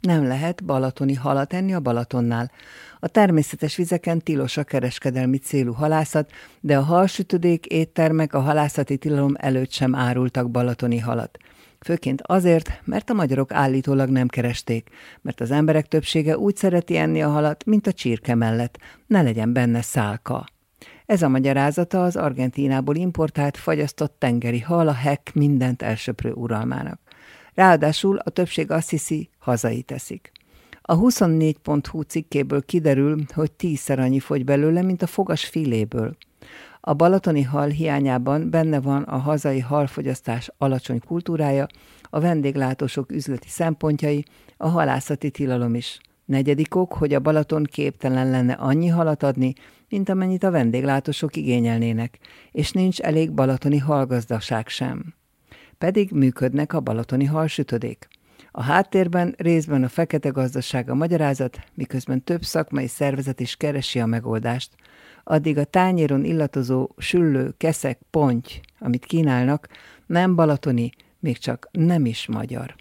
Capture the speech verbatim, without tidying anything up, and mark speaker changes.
Speaker 1: Nem lehet balatoni halat enni a Balatonnál. A természetes vizeken tilos a kereskedelmi célú halászat, de a halsütödék éttermek a halászati tilalom előtt sem árultak balatoni halat. Főként azért, mert a magyarok állítólag nem keresték, mert az emberek többsége úgy szereti enni a halat, mint a csirke mellett, ne legyen benne szálka. Ez a magyarázata az Argentínából importált, fagyasztott tengeri hal a hekk mindent elsöprő uralmának. Ráadásul a többség azt hiszi, hazai teszik. A huszonnégy pont hu cikkéből kiderül, hogy tízszer annyi fogy belőle, mint a fogas filéből. A balatoni hal hiányában benne van a hazai halfogyasztás alacsony kultúrája, a vendéglátósok üzleti szempontjai, a halászati tilalom is. Negyedik ok, hogy a Balaton képtelen lenne annyi halat adni, mint amennyit a vendéglátósok igényelnének, és nincs elég balatoni halgazdaság sem. Pedig működnek a balatoni halsütödék. A háttérben részben a fekete gazdaság a magyarázat, miközben több szakmai szervezet is keresi a megoldást. Addig a tányéron illatozó süllő, keszek, ponty, amit kínálnak, nem balatoni, még csak nem is magyar.